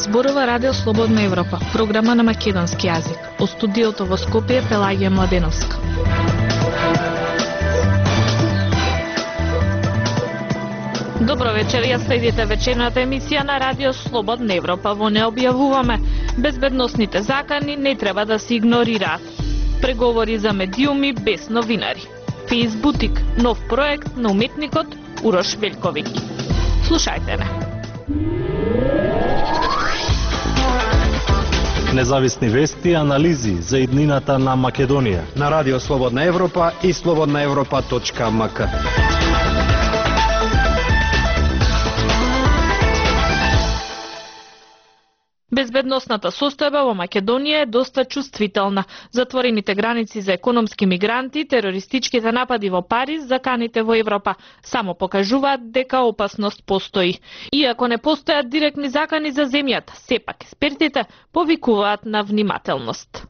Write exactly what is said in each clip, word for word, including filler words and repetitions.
Зборува Радио Слободна Европа, програма на македонски јазик. Од студиото во Скопје Пелагија Младеновска. Добро вечер, ја следите вечерната емисија на Радио Слободна Европа. Во не објавуваме безбедносните закани не треба да се игнорираат. Преговори за медиуми без новинари. Фейсбутик, нов проект на уметникот Урош Велковиќ. Слушајте не. Независни вести и анализи за иднината на Македонија на Радио Слободна Европа и слободна европа точка ем ка. Безбедносната состојба во Македонија е доста чувствителна. Затворените граници за економски мигранти, терористичките напади во Париз, заканите во Европа само покажуваат дека опасност постои. Иако не постојат директни закани за земјата, сепак експертите повикуваат на внимателност.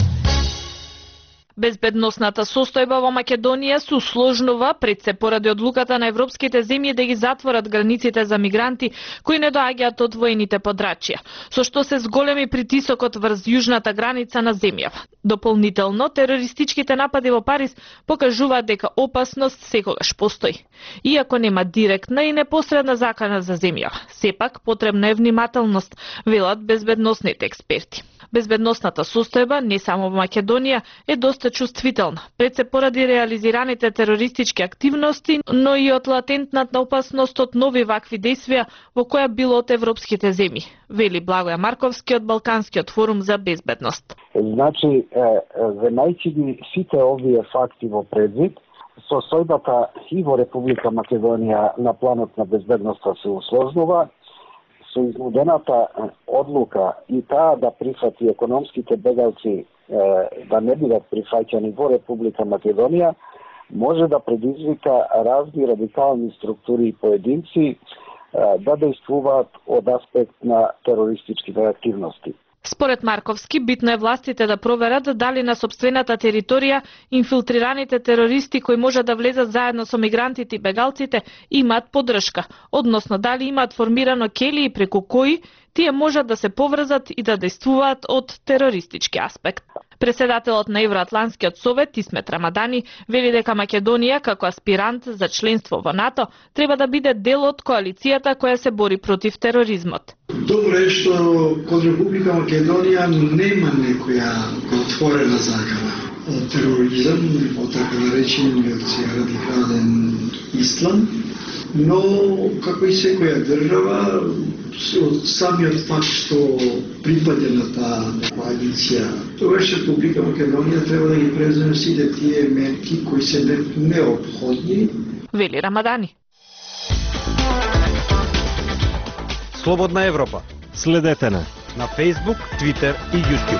Безбедносната состојба во Македонија се усложнува пред се поради одлуката на европските земји да ги затворат границите за мигранти кои не доаѓаат од воените подрачја, со што се зголеми притисокот врз јужната граница на земјава. Дополнително, терористичките напади во Париз покажуваат дека опасност секогаш постои. Иако нема директна и непосредна закана за земјава, сепак потребна е внимателност, велат безбедносните експерти. Безбедносната состојба не само во Македонија е доста чувствителна, пред се поради реализираните терористички активности, но и од латентната опасност од нови вакви дејствија во која било од европските земји, вели Благоја Марковски од Балканскиот форум за безбедност. Значи, земајќи ги сите овие факти во предвид, состојбата и во Република Македонија на планот на безбедноста се усложнува, со изнудената одлука и таа да прифати економските бегалци да не бидат прифаќани во Република Македонија, може да предизвика разни радикални структури и поединци да действуваат од аспект на терористичките активности. Според Марковски, битно е властите да проверат дали на сопствената територија инфилтрираните терористи кои можат да влезат заедно со мигрантите и бегалците имаат поддршка, односно дали имаат формирано келии преку кои тие можат да се поврзат и да действуваат од терористички аспект. Председателот на Евроатланскиот совет Исмет Рамадани вели дека Македонија како аспирант за членство во НАТО треба да биде дел од коалицијата која се бори против тероризмот. Добро е што кон Република Македонија нема некоја отворена закана од тероризам, од така наречениот радикален ислам, но како и секоја држава, самиот факт што припаѓа на таа коалиција, тогаш Република Македонија треба да ги преземе сите тие мерки кои се неопходни, вели Рамадани. Слободна Европа. Следете на на Facebook, Twitter и YouTube.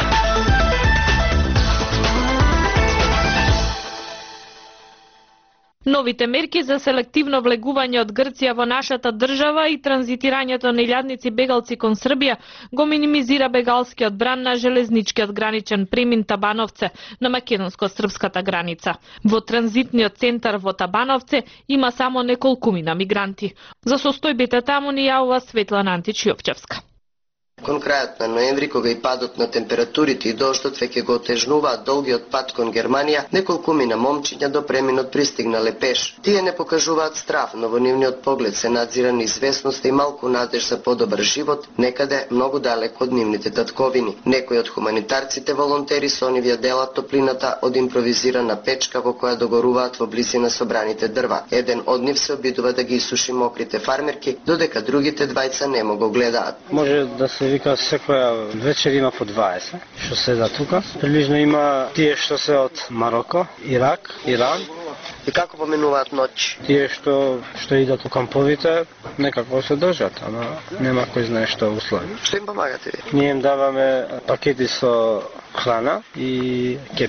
Новите мерки за селективно влегување од Грција во нашата држава и транзитирањето на илјадници бегалци кон Србија го минимизира бегалскиот бран на железничкиот граничен премин Табановце на македонско-српската граница. Во транзитниот центар во Табановце има само неколкумина мигранти. За состојбите таму ни јавува Светлана Антич-Јовчевска. Кон крајот на ноември, кога и падот на температурите и дождот веќе го отежнуваат долгиот пат кон Германија, неколкумина момчиња до преминот пристигнале пеш. Тие не покажуваат страв, но во нивниот поглед се надзира неизвестност и малку надеж за подобар живот, некаде многу далеко од нивните татковини. Некои од хуманитарците волонтери со нив делат топлината од импровизирана печка во која догоруваат во близина собраните дрва. Еден од нив се обидува да ги исуши мокрите фармерки, додека другите двајца немо го гледаат. Може да се вика секоја вечер има по дваесет што седа тука. Прилично има тие што се од Мароко, Ирак, Иран. И како поменуваат ноќ? Тие што што идат у камповите, некако се држат, ама нема кој знае што услови. Што им помагате ви? Ние им даваме пакети со храна и кепиња.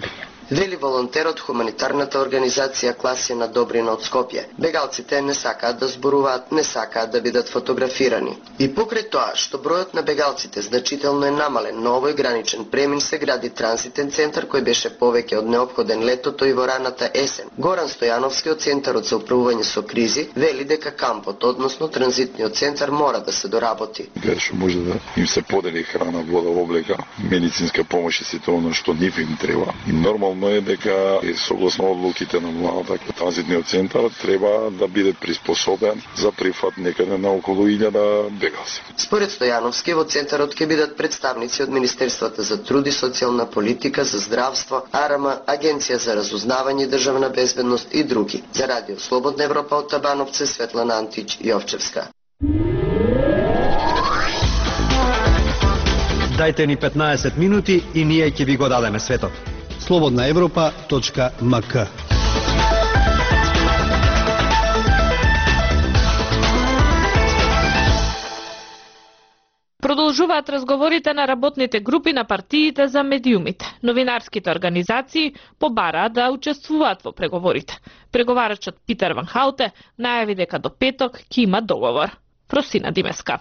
Вели волонтер од хуманитарната организација Класина Добрина од Скопје. Бегалците не сакаат да зборуваат, не сакаат да бидат фотографирани. И покрај тоа што бројот на бегалците значително е намален, на овој граничен премин се гради транзитен центар кој беше повеќе од неопходен летото и во раната есен. Горан Стојановски од Центарот за управување со кризи вели дека кампот, односно транзитниот центар, мора да се доработи. Што може да им се подели храна, вода, облека, медицинска помош и сето оно што нив им треба. И нормално е дека согласно одлуките на владата, транзитниот центар треба да биде приспособен за прифат некаде на околу илјада бегалци. Според Стојановски, во центарот ќе бидат представници од Министерствата за труд и социјална политика, за здравство, АРМ, Агенција за разузнавање и државна безбедност и други. За Радио Слободна Европа од Табановце, Светлана Антич, Јовчевска. Дајте ни петнаесет минути и ние ќе ви го дадеме светот. слободна европа точка ем ка. Продолжуваат разговорите на работните групи на партиите за медиумите. Новинарските организации побараат да учествуваат во преговорите. Преговарачот Питер Ван Хауте најави дека до петок ќе има договор. Фросина Димеска.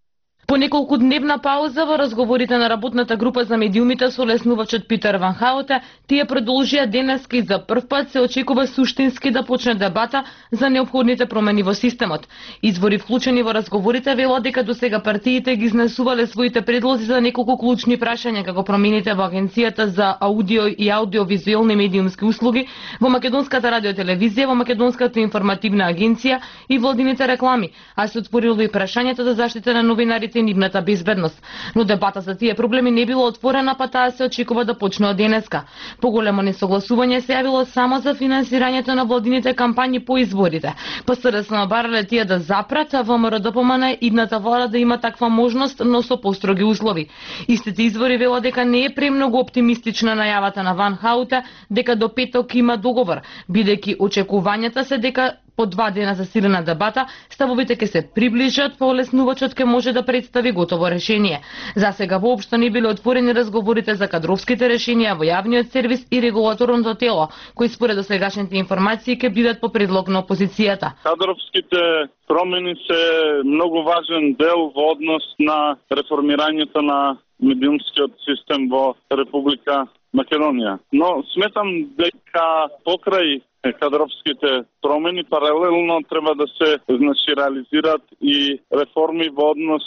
По неколку дневна пауза во разговорите на работната група за медиумите со леснувачот Питер Ван Хауте, тие продолжија денеска и за прв пат се очекува суштински да почне дебата за неопходните промени во системот. Извори вклучени во разговорите велат дека досега партиите ги изнесувале своите предлози за неколку клучни прашања, како промените во Агенцијата за аудио и аудиовизуелни медиумски услуги, во Македонската радиотелевизија, во Македонската информативна агенција и владините реклами, а се отворило и прашањето за заштита на новинарите и нивната безбедност. Но дебата за тие проблеми не било отворена, па таа се очекува да почне од денеска. Поголемо несогласување се јавило само за финансирањето на владините кампањи по изборите. Па СДСМ барале тие да запрат, а ВМРО ДПМН идната влада да има таква можност, но со построги услови. Истите извори велат дека не е премногу оптимистична најавата на Ван Хауте дека до петок има договор, бидејќи очекувањата се дека по два дена засилена дебата, ставовите ќе се приближат, па олеснувачот ќе може да представи готово решение. За сега воопшто не биле отворени разговорите за кадровските решенија во јавниот сервис и регулаторното тело, кои според досегашните информации ќе бидат по предлог на опозицијата. Кадровските промени се многу важен дел во однос на реформирањето на медиумскиот систем во Република Македонија. Но сметам дека покрај кадровските промени паралелно треба да се значи реализираат и реформи во однос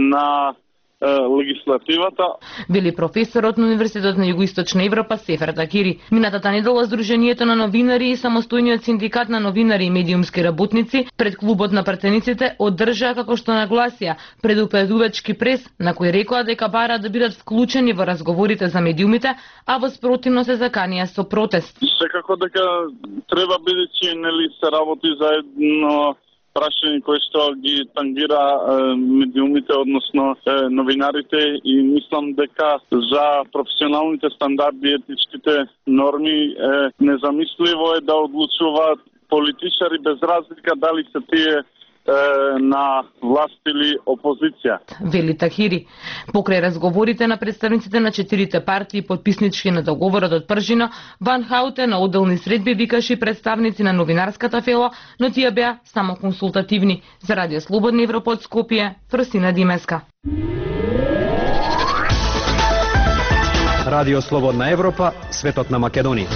на е, легислативата. Вели професорот на Универзитетот на Југоисточна Европа Сефер Такири. Минатата недела Сдруженијето на новинари и самостојниот синдикат на новинари и медиумски работници пред клубот на пратениците одржаа, како што нагласија, предупредувачки прес на кој рекоа дека бараат да бидат вклучени во разговорите за медиумите, а во спротивно се заканија со протест. Секако дека треба, бидејќи нели се работи заедно прашање кои што ги тангира е, медиумите, односно е, новинарите, и мислам дека за професионалните стандарди и етичките норми е, незамисливо е да одлучуваат политичари без разлика дали се тие на власт или опозиција. Вели Тахири. Покрај разговорите на представниците на четирите партии подписнички на договорот од пржина, Ван Хауте на одделни средби викаше представници на новинарската фела, но тие беа само консултативни. За Радио Слободна Европа од Скопје, Фросина Димеска. Радио Слободна Европа, светот на Македонија.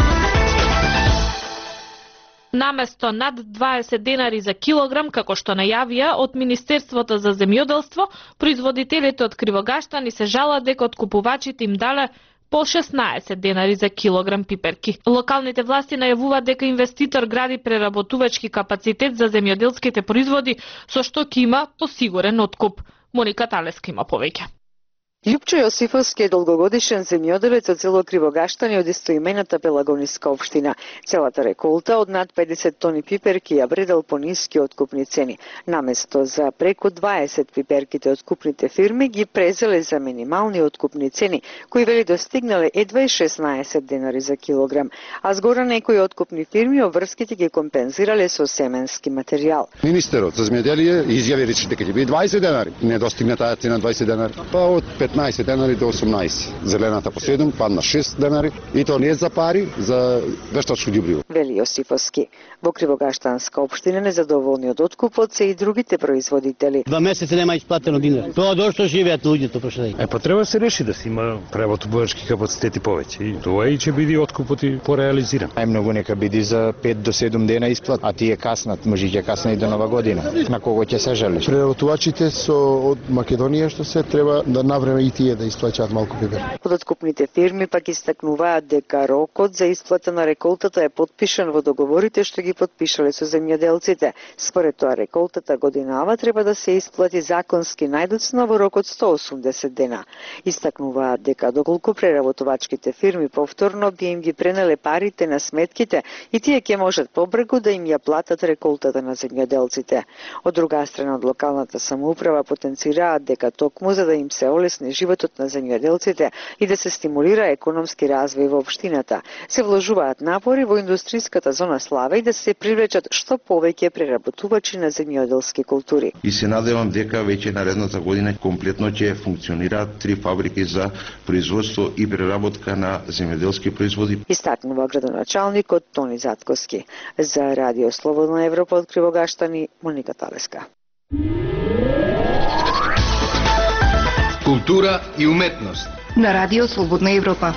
Наместо над дваесет денари за килограм, како што најавија од Министерството за земјоделство, производителите од Кривогаштани се жалат дека откупувачите им дале по шеснаесет денари за килограм пиперки. Локалните власти најавуваат дека инвеститор гради преработувачки капацитет за земјоделските производи, со што ќе има посигурен откуп. Моника Талеска има повеќе. Љупчо Јосифовски е долгогодишен земјоделец од село Кривогаштани од истоимената Пелагониска општина. Целата реколта од над педесет тони пиперки ја бредел по ниски откупни цени. Наместо за преку дваесет пиперките откупните фирми ги презеле за минимални откупни цени, кои вели достигнале едва и шеснаесет денари за килограм, а згора некои откупни фирми обврските ги компензирале со семенски материјал. Министерот за земјоделие изјави рече дека ќе биде дваесет денари. Не достигна таа цена дваесет денари. Па од петнаесет денари до осумнаесет. Зелената по седум, падна шест денари и то не за пари, за вештачко ѓубриво. Вели Јосифовски. Во Кривогаштанска општина незадоволни од откупот се и другите производители. Два месеца нема исплатено динар. Тоа дошто живеат луѓето пошли. Е, па треба да се реши да се има преработувачки капацитети повеќе. И тоа и ќе биде откупот и пореализиран. Најмногу нека биде за пет до седум дена исплат, а тие каснат, може ќе касна и до нова година. На кого ќе се жали? Преработувачите со од Македонија што се треба да навреме и тие да исплаќаат малку пипер. Од откупните фирми пак истакнуваат дека рокот за исплата на реколтата е потпишан во договорите што ги потпишале со земјоделците. Според тоа реколтата годинава треба да се исплати законски најдоцна во рок од сто осумдесет дена. Истакнуваат дека доколку преработувачките фирми повторно би им ги пренеле парите на сметките и тие ќе можат побрзо да им ја платат реколтата на земјоделците. Од друга страна, од локалната самоуправа потенцираат дека токму за да им се олесни животот на земјоделците и да се стимулира економски развој во општината, се вложуваат напори во индустријската зона Славе и да се привлечат што повеќе преработувачи на земјоделски култури. И се надевам дека веќе наредната година комплетно ќе функционираат три фабрики за производство и преработка на земјоделски производи. Истакнува градоначалникот Тони Затковски. За Радио Слободна Европа од Кривогаштани, Моника Талеска. Култура и уметност на Радио Слободна Европа.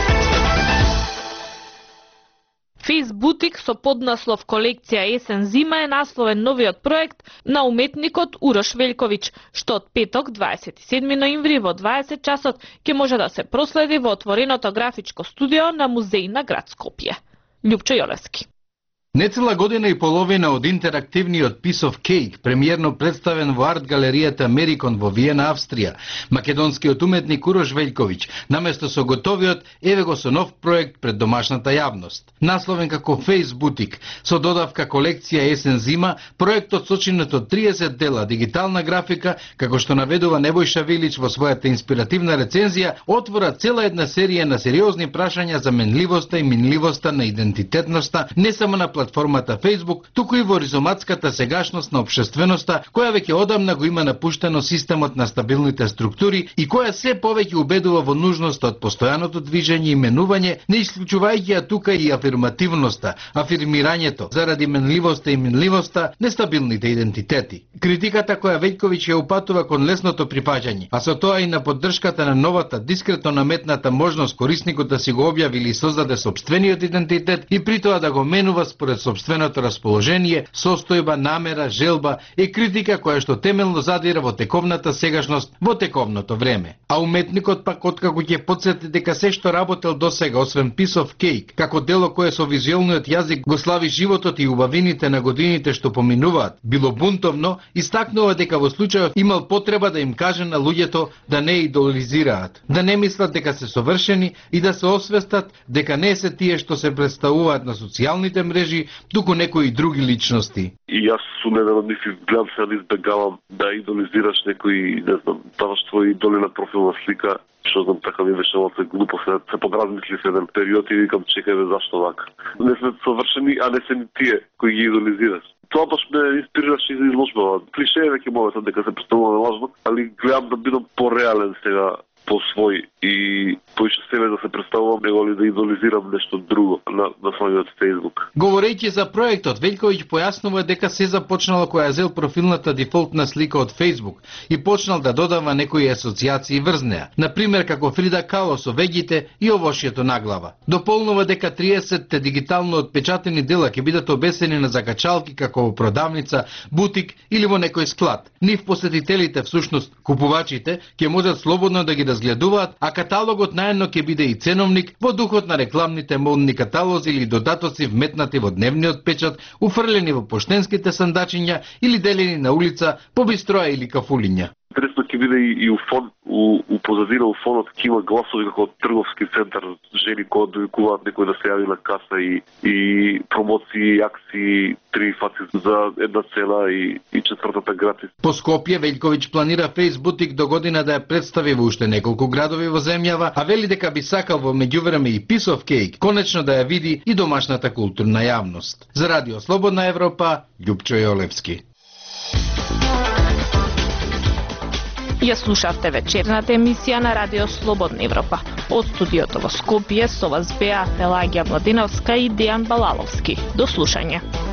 Фейсбутик со поднаслов колекција есен-зима е насловен новиот проект на уметникот Урош Велјковиќ, што од петок дваесет и седми ноември во дваесет часот ќе може да се проследи во отвореното графичко студио на Музеј на град Скопје. Љупчо Јолевски. Нецела година и половина од интерактивниот Piece of Cake, премиерно представен во арт галеријата Мерикон во Виена, Австрија, македонскиот уметник Урош Велјковиќ, наместо со готовиот, еве го со нов проект пред домашната јавност. Насловен како Фейсбутик, со додавка колекција есен-зима, проектот сочинет од триесет дела дигитална графика, како што наведува Небојша Вилич во својата инспиративна рецензија, отвора цела една серија на сериозни прашања за менливоста и минливоста на идентитетноста, не само на платформата Facebook, туку и во ризоматската сегашност на општественоста, која веќе одамна го има напуштено системот на стабилните структури и која се повеќе убедува во нужноста од постојаното движење и менување, не исклучувајќи ја тука и афирмативноста, афирмирањето, заради менливоста и минливоста, нестабилните идентитети. Критиката која Велјковиќ ја упатува кон лесното припаѓање, а со тоа и на поддршката на новата дискретно наметната можност корисникот да си го објави или создаде сопствениот идентитет и при тоа да го менува според сопственото расположение, состојба, намера, желба е критика која што темелно задира во тековната сегашност, во тековното време. А уметникот пак откако ќе потсети дека се што работел досега, освен Piece of Cake, како дело кое со визуелниот јазик го слави животот и убавините на годините што поминуваат, било бунтовно, истакнува дека во случајот имал потреба да им каже на луѓето да не идолизираат, да не мислат дека се совршени и да се освестат дека не се тие што се представуваат на социјалните мрежи, туку некои други личности. И јас сум еден од нив и гледам се да избегавам да идолизираш некои, не знам, даваш твои идоли на профилна слика, што знам, така ми беше малце глупо, се, се подразмисли се еден период и викам, чекај бе, зашто вака? Не сме совршени, а не се ни тие кои ги идолизираш. Тоа баш ме инспирираше и за изложба. Клише е веќе моето дека се представуваме лажно, али гледам да бидам пореален сега, по свој и поише себе да се представувам, него ли да идолизирам нешто друго на, на својот Facebook. Говорејќи за проектот, Велјковиќ појаснува дека се започнало која зел профилната дефолтна слика од Facebook и почнал да додава некои асоциации врз неа. Например, како Фрида Кало со вегите и овошјето наглава. Дополнува дека триесетте дигитално отпечатени дела ќе бидат обесени на закачалки како во продавница, бутик или во некој склад. Нив посетителите, всушност купувачите, ќе можат слободно да ги разгледуваат, а каталогот наедно ќе биде и ценовник во духот на рекламните модни каталози или додатоци вметнати во дневниот печат, уфрлени во поштенските сандачиња или делени на улица по бистроа или кафулиња. Интересно ќе биде и, и у фон, у, у позадина у фонот ќе има гласови како трговски центар, жени кои довикуваат некој да се јави на каса и, и промоции, акции, три фаци за една цена и, и четвртата гратис. По Скопје Велјковиќ планира Фейсбутик до година да ја представи во уште неколку градови во земјава, а вели дека би сакал во меѓувреме и Piece of Cake конечно да ја види и домашната културна јавност. За Радио Слободна Европа, Љупчо Јолевски. Ја слушавте вечерната емисија на Радио Слободна Европа. Од студиото во Скопје со вас беа Пелагија Младиновска и Дејан Балаловски. До слушање.